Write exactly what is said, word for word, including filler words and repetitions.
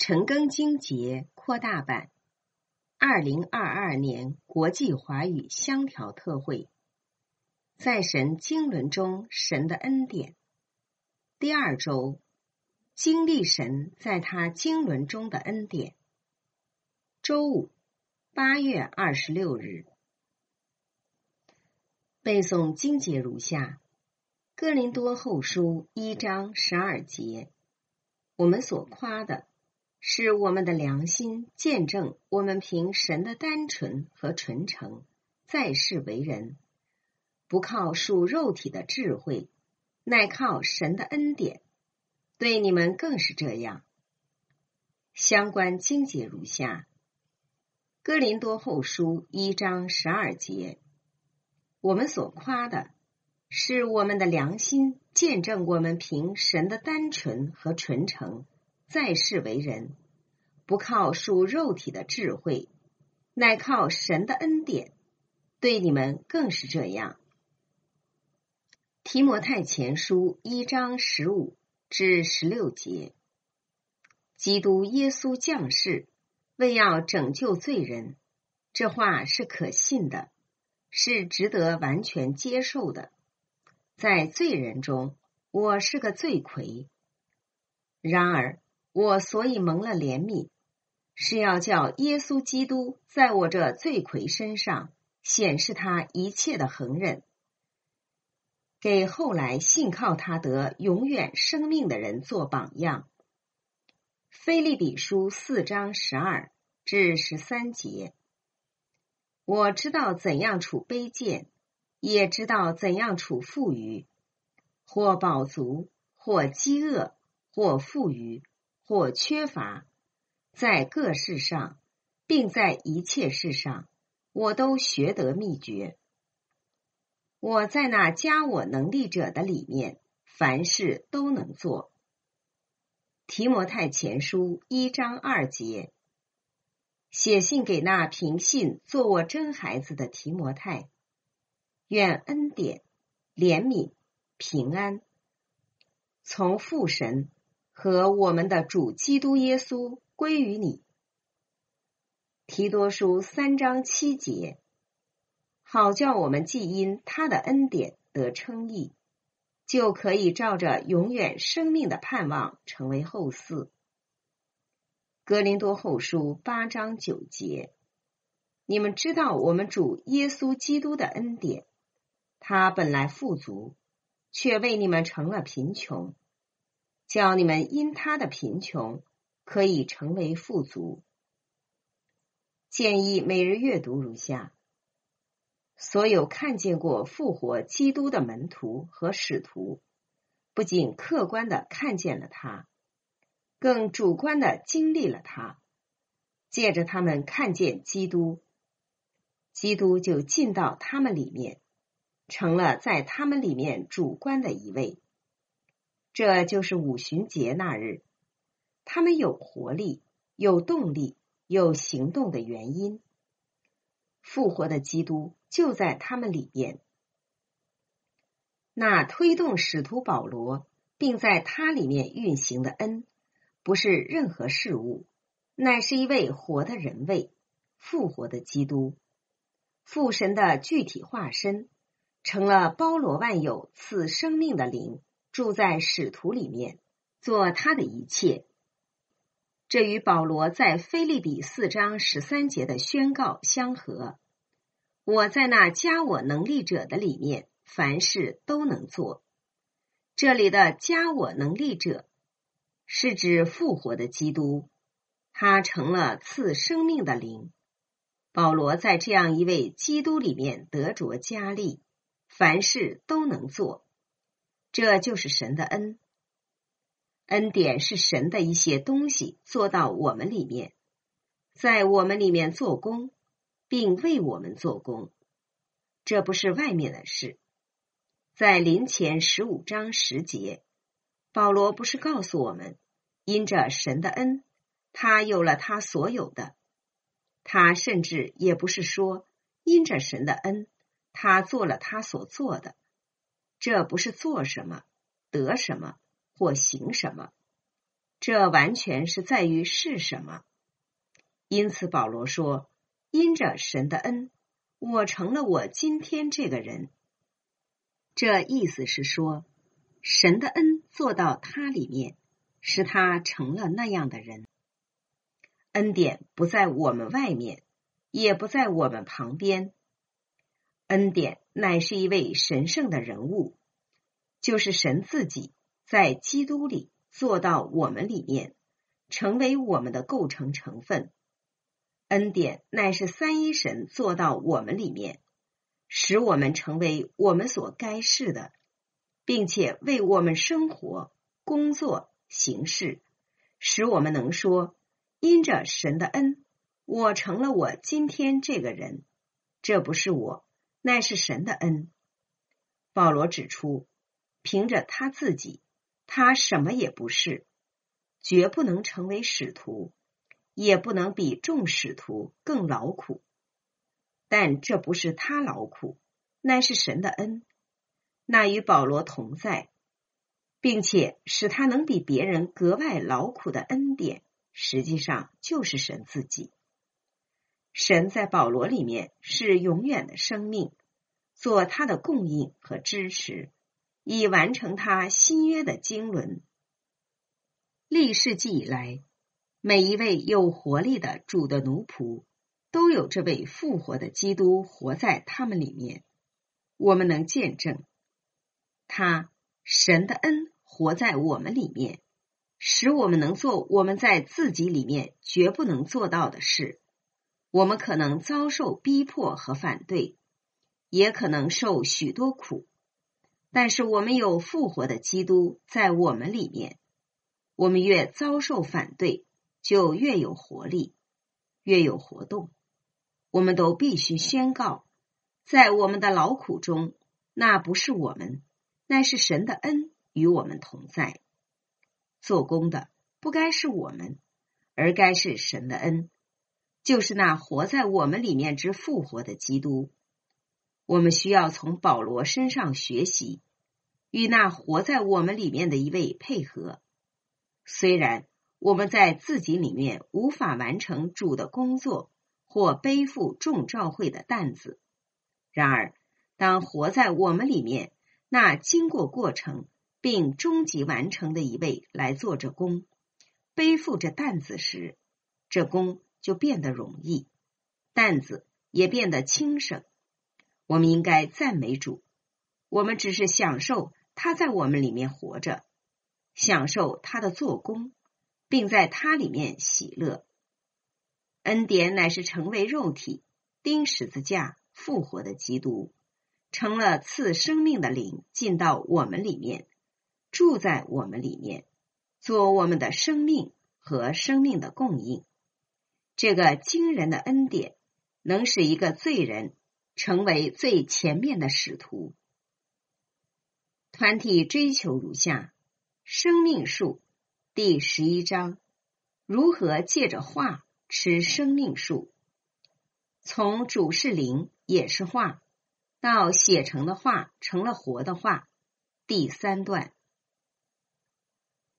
陈庚经节扩大版，二零二二年国际华语香调特会，在神经纶中神的恩典。第二周，经历神在他经纶中的恩典。周五，八月二十六日。背诵经节如下：哥林多后书一章十二节，我们所夸的是我们的良心见证我们凭神的单纯和纯诚在世为人，不靠属肉体的智慧，乃靠神的恩典。对你们更是这样。相关经节如下：哥林多后书一章十二节，我们所夸的是我们的良心见证我们凭神的单纯和纯诚在世为人，不靠属肉体的智慧，乃靠神的恩典。对你们更是这样。提摩太前书一章十五至十六节，基督耶稣降世，为要拯救罪人，这话是可信的，是值得完全接受的。在罪人中，我是个罪魁。然而，我所以蒙了怜悯，是要叫耶稣基督在我这罪魁身上显示他一切的恒忍，给后来信靠他得永远生命的人做榜样。腓立比书四章十二至十三节，我知道怎样处卑贱，也知道怎样处富余，或饱足，或饥饿，或富余，或缺乏，在各事上，并在一切事上，我都学得秘诀。我在那加我能力者的里面，凡事都能做。提摩太前书一章二节，写信给那凭信做我真孩子的提摩太，愿恩典、怜悯、平安从父神和我们的主基督耶稣归于你。提多书三章七节，好叫我们既因他的恩典得称义，就可以照着永远生命的盼望成为后嗣。哥林多后书八章九节，你们知道我们主耶稣基督的恩典，他本来富足，却为你们成了贫穷，叫你们因他的贫穷可以成为富足。建议每日阅读如下：所有看见过复活基督的门徒和使徒，不仅客观地看见了他，更主观地经历了他。借着他们看见基督，基督就进到他们里面，成了在他们里面主观的一位。这就是五旬节那日，他们有活力、有动力、有行动的原因。复活的基督就在他们里面。那推动使徒保罗并在他里面运行的恩，不是任何事物，乃是一位活的人位，复活的基督，父神的具体化身，成了包罗万有赐生命的灵，住在使徒里面，做他的一切。这与保罗在腓立比四章十三节的宣告相合。我在那加我能力者的里面，凡事都能做。这里的加我能力者，是指复活的基督，他成了赐生命的灵。保罗在这样一位基督里面得着加力，凡事都能做。这就是神的恩。恩典是神的一些东西做到我们里面，在我们里面做工，并为我们做工。这不是外面的事。在林前十五章十节，保罗不是告诉我们，因着神的恩，他有了他所有的。他甚至也不是说，因着神的恩，他做了他所做的。这不是做什么、得什么或行什么。 这完全是在于是什么。因此保罗说，因着神的恩，我成了我今天这个人。这意思是说，神的恩做到他里面，使他成了那样的人。恩典不在我们外面，也不在我们旁边。恩典乃是一位神圣的人物，就是神自己在基督里做到我们里面，成为我们的构成成分。恩典乃是三一神做到我们里面，使我们成为我们所该是的，并且为我们生活、工作、行事，使我们能说，因着神的恩，我成了我今天这个人。这不是我，乃是神的恩。保罗指出，凭着他自己，他什么也不是，绝不能成为使徒，也不能比众使徒更劳苦。但这不是他劳苦，乃是神的恩，那与保罗同在，并且使他能比别人格外劳苦的恩典，实际上就是神自己。神在保罗里面是永远的生命，做他的供应和支持，以完成他新约的经纶。历世纪以来，每一位有活力的主的奴仆，都有这位复活的基督活在他们里面。我们能见证，他神的恩活在我们里面，使我们能做我们在自己里面绝不能做到的事。我们可能遭受逼迫和反对，也可能受许多苦，但是我们有复活的基督在我们里面。我们越遭受反对，就越有活力，越有活动。我们都必须宣告，在我们的劳苦中，那不是我们，乃是神的恩与我们同在。做工的不该是我们，而该是神的恩，就是那活在我们里面之复活的基督。我们需要从保罗身上学习，与那活在我们里面的一位配合。虽然我们在自己里面无法完成主的工作，或背负众召会的担子，然而当活在我们里面那经过过程并终极完成的一位来做这工，背负着担子时，这工就变得容易，担子也变得轻省。我们应该赞美主，我们只是享受他在我们里面活着，享受他的做工，并在他里面喜乐。恩典乃是成为肉体，钉十字架复活的基督，成了赐生命的灵进到我们里面，住在我们里面，做我们的生命和生命的供应。这个惊人的恩典能使一个罪人成为最前面的使徒。团体追求如下：生命树第十一章，如何借着话吃生命树。从主是灵也是话，到写成的话成了活的话。第三段，